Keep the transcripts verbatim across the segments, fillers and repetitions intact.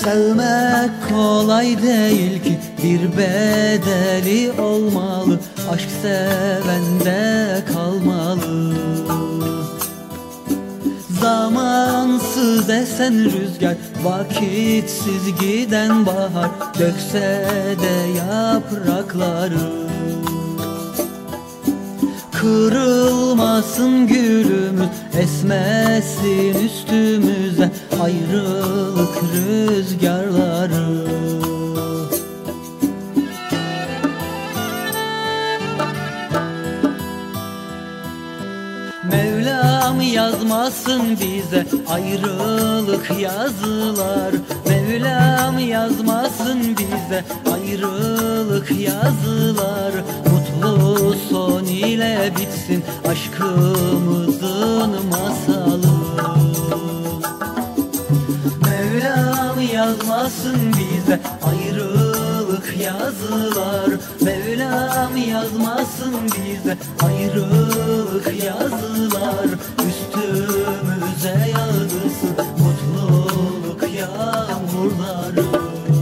Sevmek kolay değil ki, bir bedeli olmalı. Aşk sevende kalmalı. Zamansız esen rüzgar, vakitsiz giden bahar, dökse de yaprakları. Kırılmasın gülümüz, esmesin üstümüze ayrılık rüzgarları. Mevlam yazmasın bize ayrılık yazılar. Mevlam yazmasın bize ayrılık yazılar. Mutlu son ile bitsin aşkımızın masalı. Mevlam yazmasın bize ayrılık yazılar. Mevlam yazmasın bize ayrılık yazılar. Üstümüze yağdırsın mutluluk yağmurları.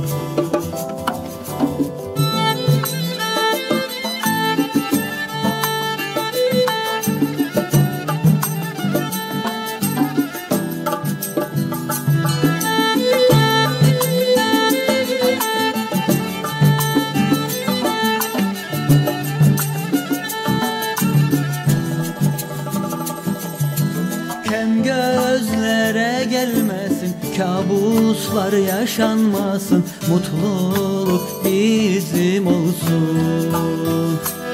Kem gözlere gelmesin, kabuslar yaşanmasın, mutluluk bizim olsun.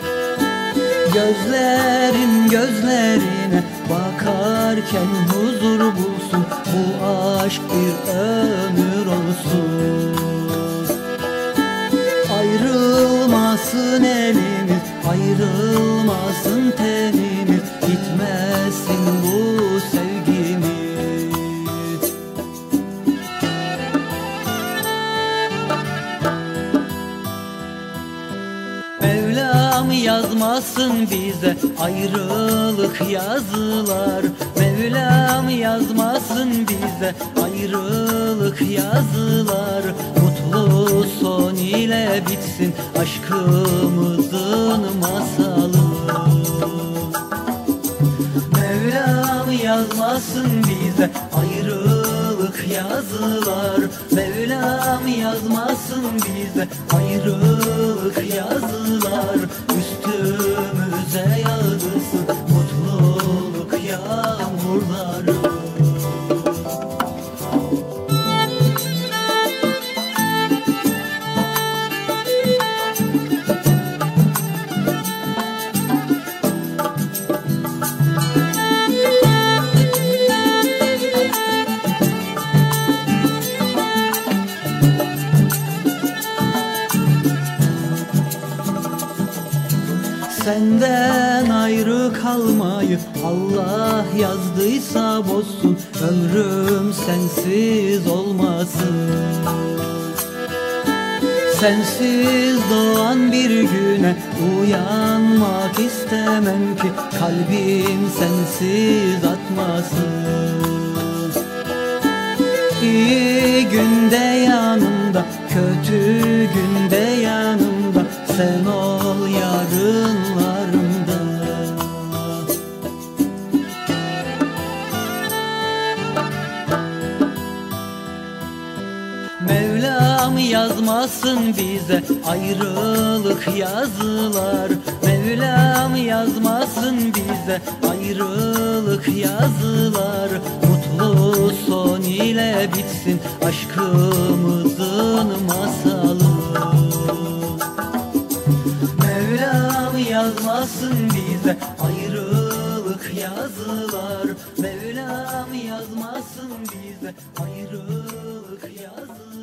Gözlerim gözlerine bakarken huzur bulsun, bu aşk bir ömür olsun. Ayrılmasın elimiz, ayrılmasın tenimiz, gitmesin bu sevgimiz. Mevlam yazmasın bize ayrılık yazılar. Mevlam yazmasın bize ayrılık yazılar. Mutlu son ile bitsin aşkımızın masalı. Mevlam yazmasın bize ayrılık yazılar. Mevlam yazmasın bize ayrılık yazılar. Üstümüze yağdırsın mutluluk yağmurları. Senden ayrı kalmayı Allah yazdıysa bozsun, ömrüm sensiz olmasın. Sensiz doğan bir güne uyanmak istemem ki, kalbim sensiz atmasın. İyi günde yanımda, kötü günde yanımda, sen ol yarınlarımda. Mevlam yazmasın bize ayrılık yazılar. Mevlam yazmasın bize ayrılık yazılar. Mutlu son ile bitsin aşkımızın masalı. Mevlam yazmasın bize ayrılık yazılar. Mevlam yazmasın bize ayrılık yazılar.